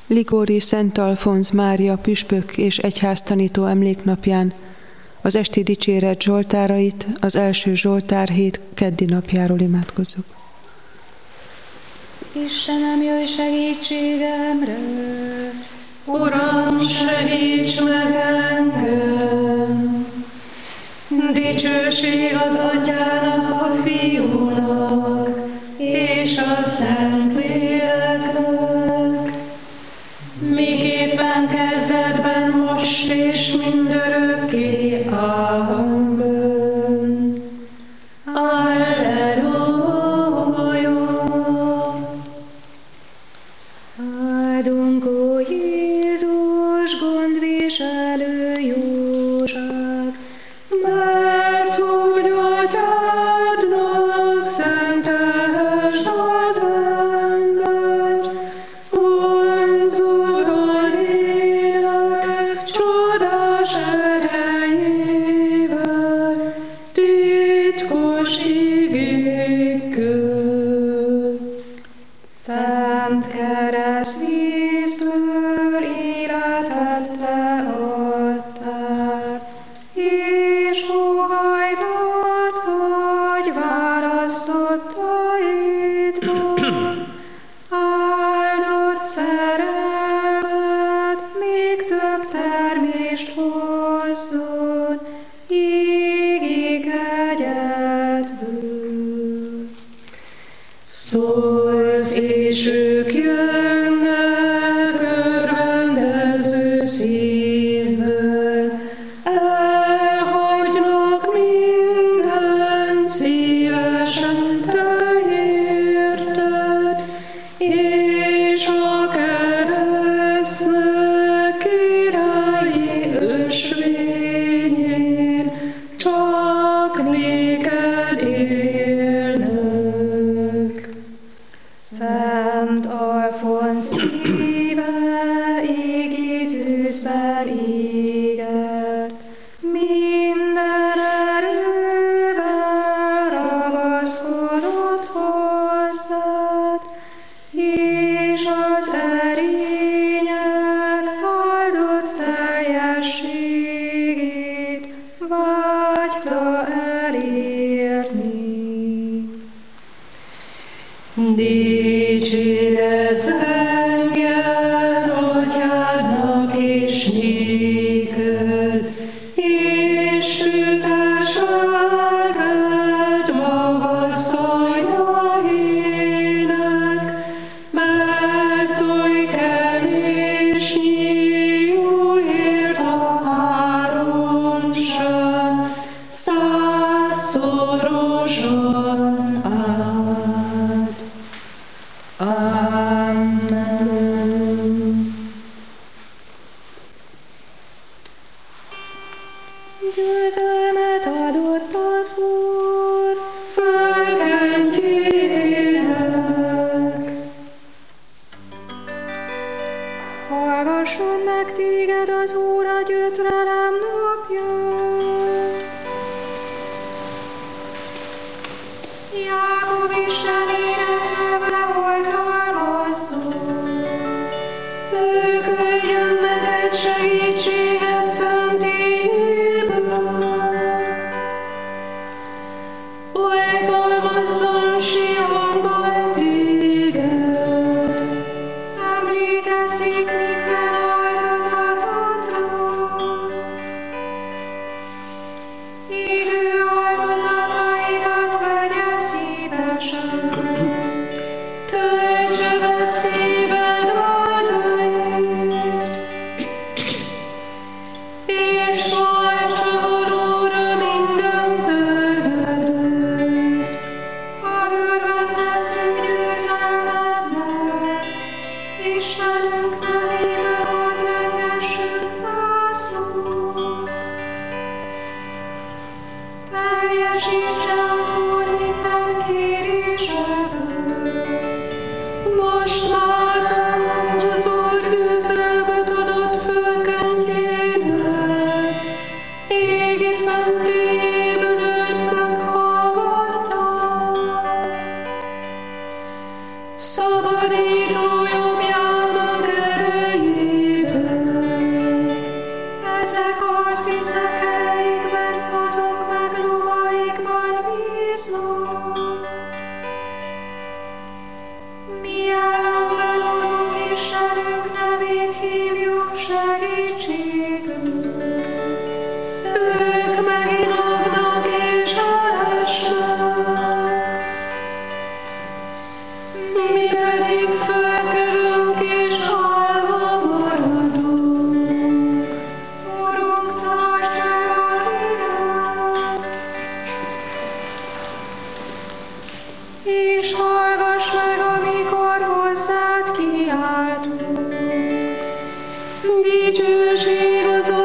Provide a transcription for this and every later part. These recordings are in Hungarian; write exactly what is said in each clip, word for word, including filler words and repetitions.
Ligóri Szent Alfonz Mária püspök és egyháztanító emléknapján az esti dicséret zsoltárait az első zsoltár hét keddi napjáról imádkozzuk. Istenem, jöjj segítségemre! Uram, segíts meg engem! Dicsőség az Atyának, a Fiúnak és a Szentléleknek, miképpen kezdetben, most és mindörökké. Amen. Alleluja! Áldunk, ó Jézus, gondviselő jóság, mert úgy Atyádnak szentesd az embert, vonzol lélek csodás erejével, titkos igékkel. Szent kereszt vízből életet te adtál, és óhajtott, hogy választottaidból áldott szerelmed még több termést hozzon ígi kegyedből. Szólsz, és ők jönnek örvendező szívvel, elhagynak mindent szívesen te érted, és a keresztnek királyi ösvényén csak néked élnek. Szent Alfonz szíve égi tűzben éget, minden erővel ragaszkodott hozzád, és az erények áldott teljességét vágyta elérni. Dicséret zengjen Atyádnak és néked, és tüzes lelked magasztalja ének, mert oly kevésnyi jóért a háromság százszorosan áld. Amen. Győzelmet adott az Úr Fölkentjének. Hallgasson meg téged az Úr a gyötrelem napján. Jákob Istenének neve oltalmazzon. Ő küldjön neked segítséget szentélyből. Oltalmazzon Sionból téged. Emlékezzik minden áldozatodra. Égő áldozataidat vegye szívesen. Töltse be szíved vágyait, és tartsa valóra minden tervedet. Hadd örvendezzünk győzelmednek, Istenünk nevében hadd lengessünk zászlót. Teljesítse az Úr minden kérésedet. Most már az Úr győzelmet adott Fölkentjének, égi szentélyéből őt meghallgatták. Szabadító jobbjának ereje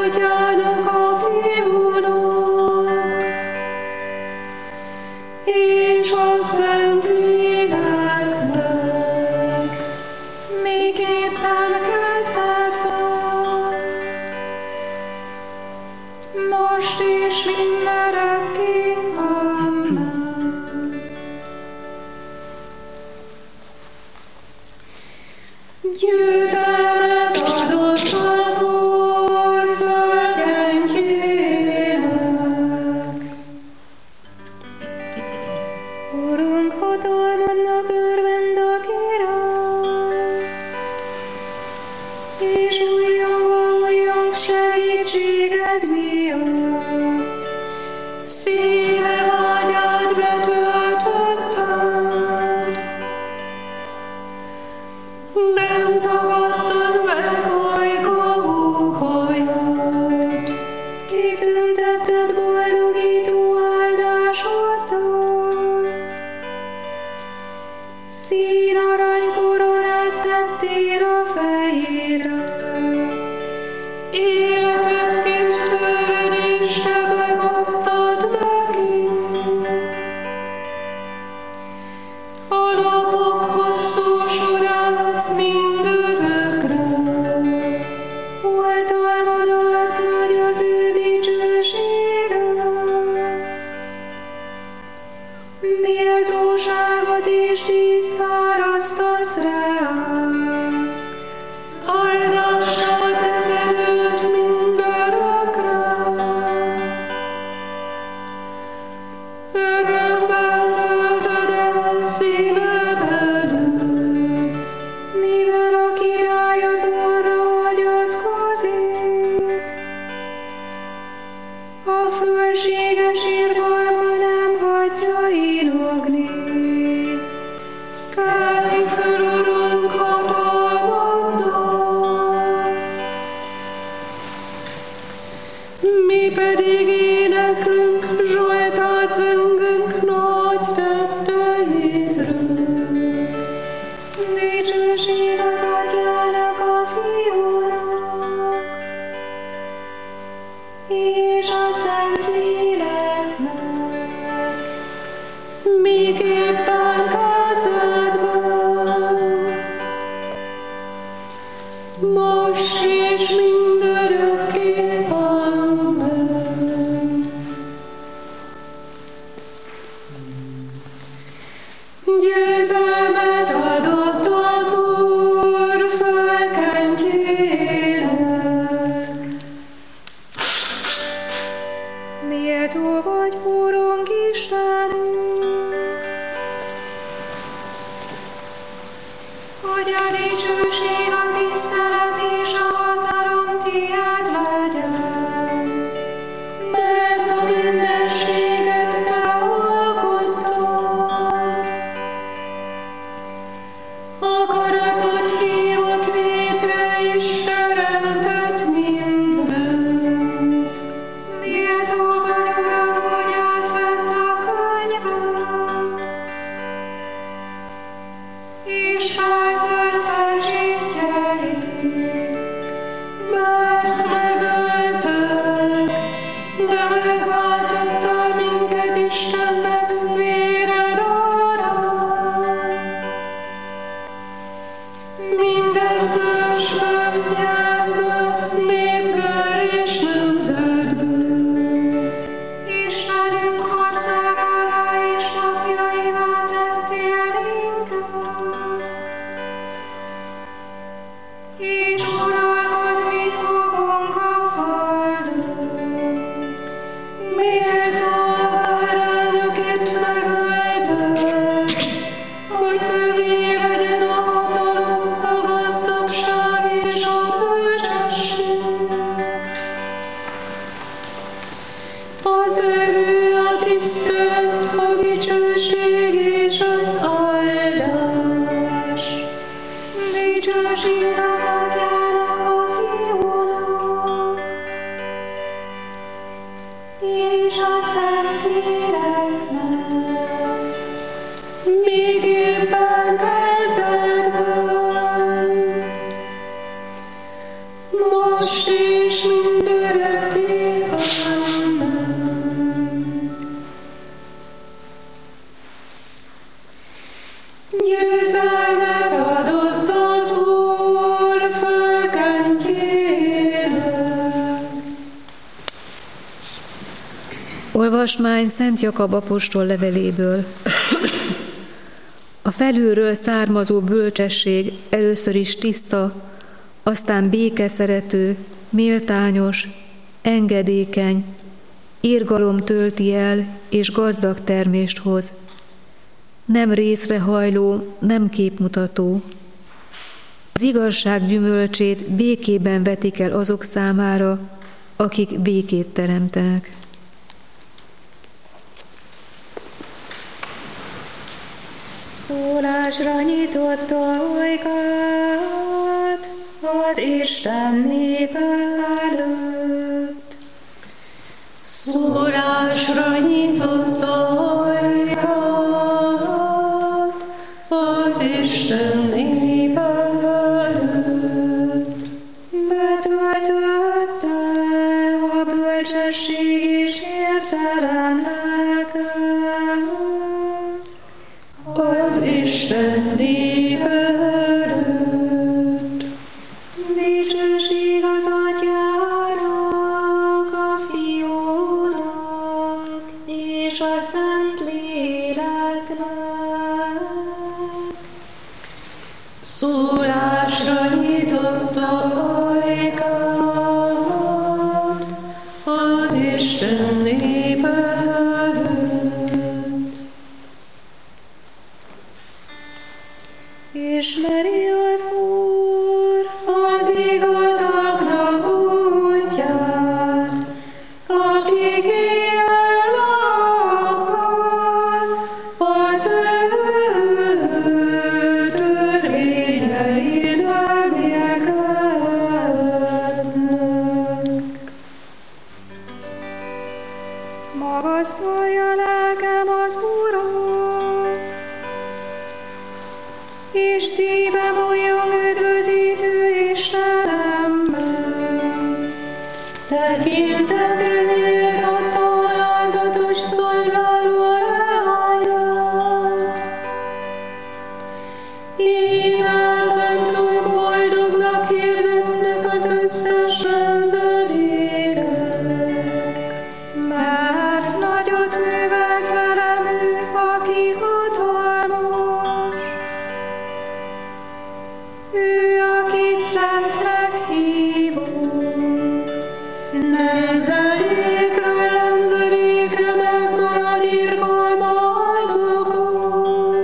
Atyának, a Fiúnak, és a Szentléleknek, miképpen kezdetben, most és mindörökké. Amen. Győzelmet adott az Úr földrendjének. Urunk hatalmadnak örvend a király, és újjongva újjong segítséged miatt. Szíve vágyát betöltötted, nem tagadtad meg ajka óhajat. Kitüntetted boldogító áldásoddal, színarany koronát tettél a fejére. Életet tőled, és te megadtad neki. A napok hosszú sorát mindörökre. Oltalmad alatt nagy az ő dicsősége, méltóságot és tízt árasztasz rá. Áldással teszed őt mindörökre. Örömmel töltöd el szíved előtt. Mivel a király az Úrra hagyatkozik, a fölséges irgalma nem hagyja inogni. Kelj föl, Urunk, hatalmaddal, mi pedig éneklünk, zsoltát zöngünk nagy tetteidről. Dicsőség az Atyának, a Fiúnak, és a Szentléleknek, Miképpen kezdetben, most és mindörökké. Amen. Győzelmet adott az Úr földrendjének. méltó vagy, Urunk Istenünk, hogy a dicsőség, a tisztelet és a hatalom tiéd legyen. Mert a mindenséget te alkottad, akaratod hívott létre és teremtett mindent. Méltó vagy, Uram, hogy átvett a könyvet, és feltölt pecsétjeit. Mert megöltek, de megváltottál minket Istennek véred árán. Minden törzsből, nyelvből, népből és nemzetből. Istenünk országává és napjaivá tettél minket, és uralkodni fogunk a földön. Méltó a bárányok itt megöltek, hogy kövé legyen a hatalom, a gazdagság és a bölcsesség. Az erő, a tisztelet, a dicsőség és az áldás. Dicsőség az Atyának, a Fiúnak, és a Szentléleknek, Miképpen kezdetben, most és mindörökké. Olvasmány Szent Jakab apostol leveléből. A felülről származó bölcsesség először is tiszta, aztán békeszerető, méltányos, engedékeny, irgalom tölti el és gazdag termést hoz. Nem részrehajló, nem képmutató. Az igazság gyümölcsét békében vetik el azok számára, akik békét teremtenek. Szólásra nyitott ajkát az Isten népe előtt. Szólásra nyitott ajkát az Isten népe előtt. Betöltötte a bölcsesség és értelem lelke az Isten népe előtt. Dicsőség az Atyának, a Fiúnak és a Szentléleknek. Szólásra nyitotta ajkát az Isten népe előtt. Ismeri az Úr az igazaknak útját, akik éjjel-nappal az ő törvényein elmélkednek. Magasztalja lelkem az Urat, és szívem olyan üdvözítő Istenemben. Tekintetre nyílt a talázatos szolgáló leányát. Íme ezentúl boldognak hirdetnek az összes nemzedékek, mert nagyot művelt velem ő, aki hatalmas. Ő, akit szentnek hívunk, nemzedékről nemzedékre megmarad irgalma azokon,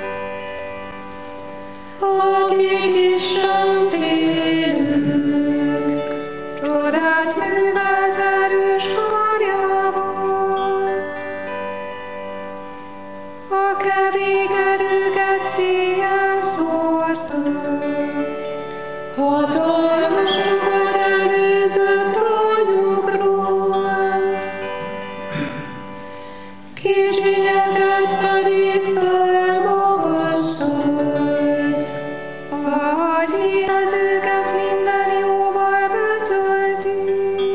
akik Isten félők, csodát művelt erős karjával. A kevékedőket széjjel szórta, hatalmasokat előzött rajukról, kicsinyeket pedig felmagasztott. Az éhezőket minden jóval betölti,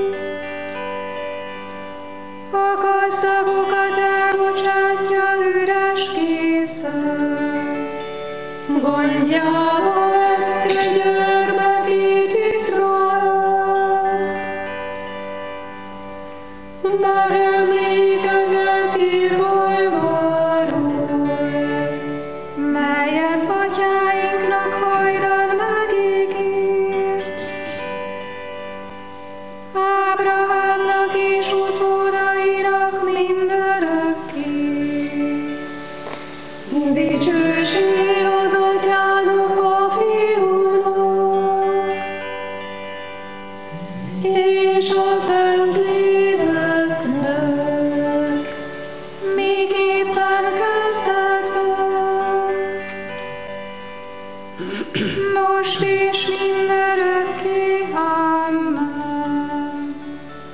a gazdagokat elbocsátja üres kézzel. Gondjába vette gyermekét Izraelt, megemlékezett irgalmáról, melyet atyáinknak hajdan megígért, Ábrahámnak és utódainak mindörökké. Dicsőség az Atyának, a Fiúnak és a Szentléleknek, még éppen kezdetben, most és mindörökké. Amen.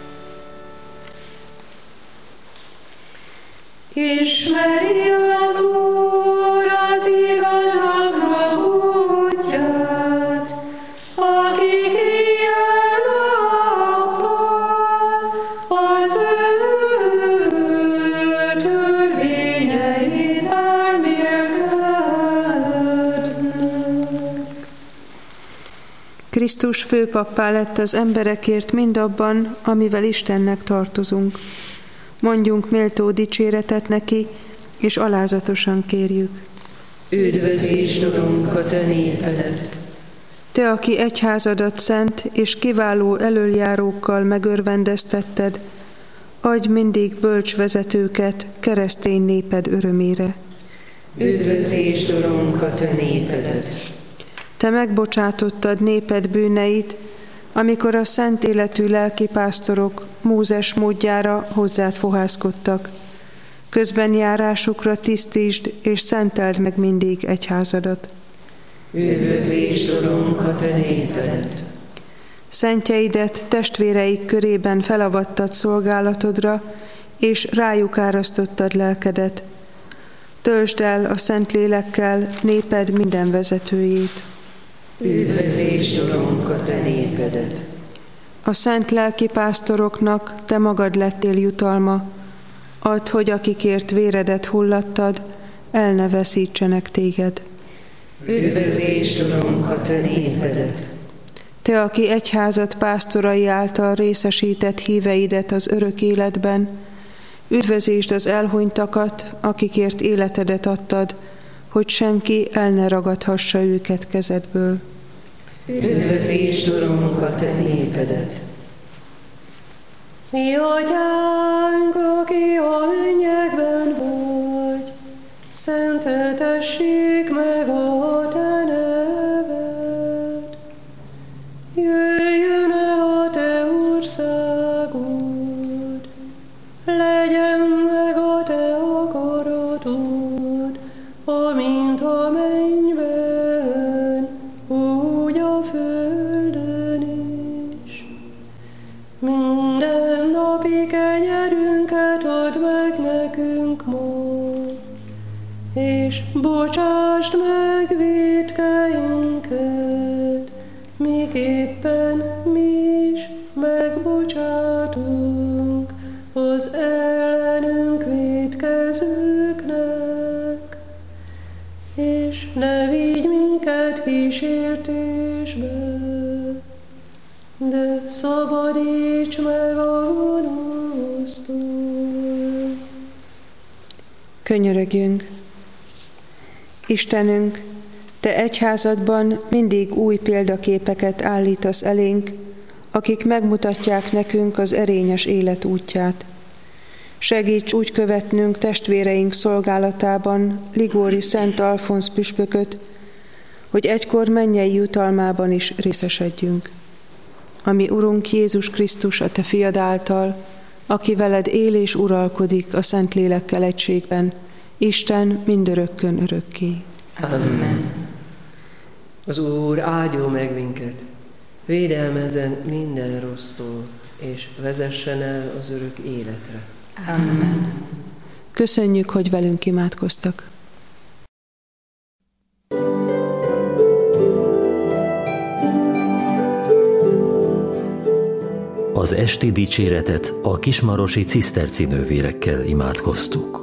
Ismeri az Úr az igazaknak útját, akik éjjel-nappal az ő törvényein elmélkednek. Krisztus főpappá lett az emberekért mindabban, amivel Istennek tartozunk. Mondjunk méltó dicséretet neki, és alázatosan kérjük. Üdvözítsd, Urunk, a te népedet! Te, aki egyházadat szent és kiváló elöljárókkal megörvendeztetted, adj mindig bölcs vezetőket keresztény néped örömére. Üdvözítsd, Urunk, a te népedet! Te megbocsátottad néped bűneit, amikor a szent életű lelkipásztorok Mózes módjára hozzád fohászkodtak. Közben járásukra tisztítsd és szenteld meg mindig egyházadat. Üdvözítsd, Urunk, a te népedet! Szentjeidet testvéreik körében felavattad szolgálatodra, és rájuk árasztottad lelkedet. Töltsd el a szent lélekkel néped minden vezetőjét. Üdvözítsd, Urunk, a te népedet! A szent lelkipásztoroknak te magad lettél jutalma, add, hogy akikért véredet hullattad, el ne veszítsenek téged. Üdvözítsd, Urunk, a te népedet! Te, aki egyházat pásztorai által részesített híveidet az örök életben, üdvözítsd az elhunytakat, akikért életedet adtad, hogy senki el ne ragadhassa őket kezedből. Üdvözítsd, Urunk, a te népedet! Mi atyánk, aki a mennyekben vagy, szenteltessék meg a te neved. Jöjjön el a te országod, legyen meg a te akaratod, amint a mennyben, úgy a földön is. Minden napi kenyerünket add meg nekünk ma, és bocsásd meg vétkeinket, miképpen mi is megbocsátunk az ellenünk vétkezőknek, és ne vigy minket kísértésbe, de szabadíts meg a gonosztól. Könyörögjünk! Istenünk, te egyházadban mindig új példaképeket állítasz elénk, akik megmutatják nekünk az erényes élet útját. Segíts úgy követnünk testvéreink szolgálatában Ligóri Szent Alfonz püspököt, hogy egykor mennyei jutalmában is részesedjünk. Ami Urunk Jézus Krisztus, a te fiad által, aki veled él és uralkodik a Szentlélekkel egységben, Isten mindörökkön örökké. Amen. Az Úr áldjon meg minket, védelmezzen minden rossztól, és vezessen el az örök életre. Amen. Köszönjük, hogy velünk imádkoztak. Az esti dicséretet a kismarosi ciszterci nővérekkel imádkoztuk.